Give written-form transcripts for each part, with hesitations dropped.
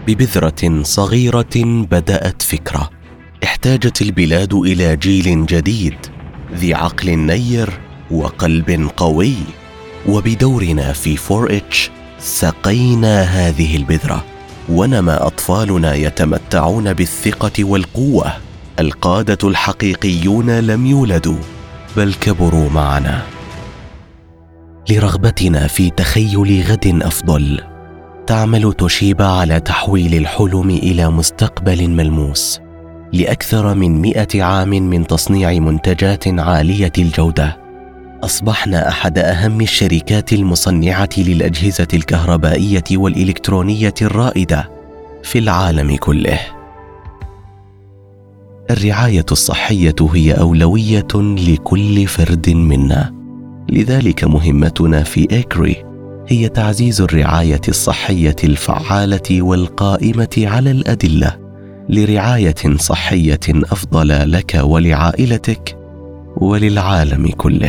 ببذرة صغيرة بدأت فكرة. احتاجت البلاد إلى جيل جديد ذي عقل نير وقلب قوي، وبدورنا في 4H سقينا هذه البذرة، ونما أطفالنا يتمتعون بالثقة والقوة. القادة الحقيقيون لم يولدوا بل كبروا معنا. لرغبتنا في تخيل غد أفضل، تعمل توشيبا على تحويل الحلم إلى مستقبل ملموس. لأكثر من 100 عام من تصنيع منتجات عالية الجودة، أصبحنا أحد أهم الشركات المصنعة للأجهزة الكهربائية والإلكترونية الرائدة في العالم كله. الرعاية الصحية هي أولوية لكل فرد منا، لذلك مهمتنا في إيكري هي تعزيز الرعاية الصحية الفعالة والقائمة على الأدلة لرعاية صحية أفضل لك ولعائلتك وللعالم كله.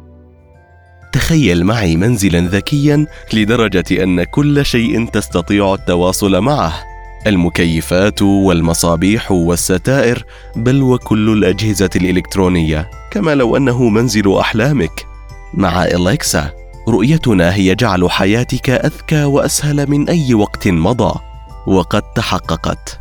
تخيل معي منزلاً ذكياً لدرجة أن كل شيء تستطيع التواصل معه، المكيفات والمصابيح والستائر، بل وكل الأجهزة الإلكترونية، كما لو أنه منزل أحلامك. مع إليكسا رؤيتنا هي جعل حياتك أذكى وأسهل من أي وقت مضى، وقد تحققت.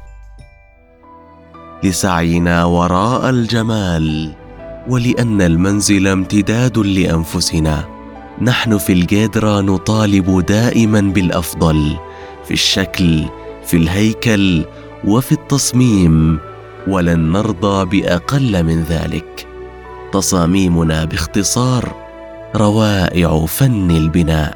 لسعينا وراء الجمال، ولأن المنزل امتداد لأنفسنا، نحن في الجيدرا نطالب دائما بالأفضل في الشكل، في الهيكل، وفي التصميم، ولن نرضى بأقل من ذلك. تصاميمنا باختصار روائع فن البناء.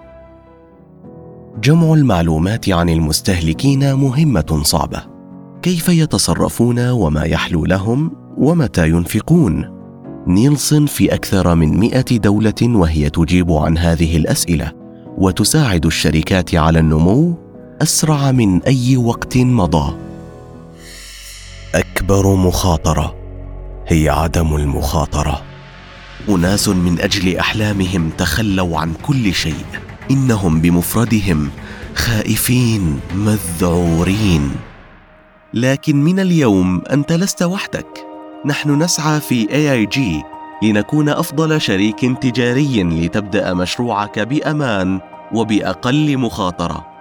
جمع المعلومات عن المستهلكين مهمة صعبة. كيف يتصرفون وما يحلو لهم ومتى ينفقون؟ نيلسون في أكثر من 100 دولة وهي تجيب عن هذه الأسئلة، وتساعد الشركات على النمو أسرع من أي وقت مضى. أكبر مخاطرة هي عدم المخاطرة. أناس من أجل أحلامهم تخلوا عن كل شيء. إنهم بمفردهم خائفين مذعورين. لكن من اليوم أنت لست وحدك. نحن نسعى في AIG لنكون أفضل شريك تجاري لتبدأ مشروعك بأمان وبأقل مخاطرة.